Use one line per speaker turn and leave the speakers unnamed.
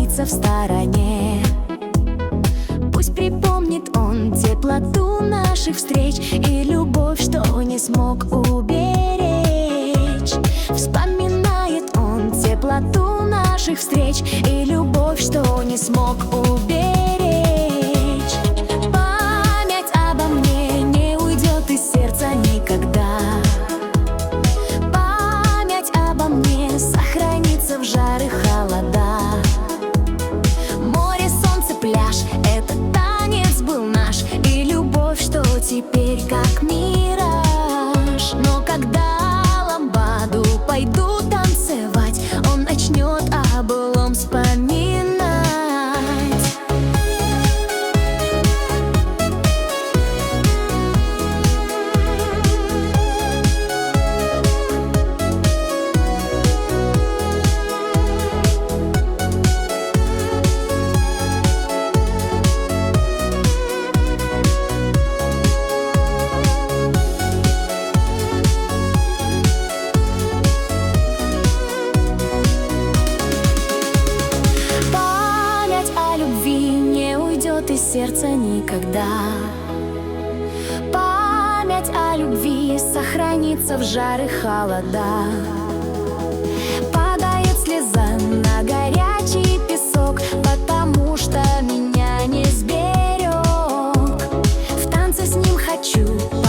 останется в стороне. Пусть припомнит он теплоту наших встреч и любовь, что не смог уберечь. Вспоминает он теплоту наших встреч и любовь, что не смог уберечь. Память обо мне не уйдет из сердца никогда. Память обо мне сохранится в жары холода. Море, солнце, пляж — это танец был наш, и любовь, что теперь как мираж. Но когда ламбаду пойду танцевать, он начнет о былом вспоминать. Из сердца никогда. Память о любви сохранится в жары холода. Падает слеза на горячий песок, потому что меня не сберег. В танце с ним хочу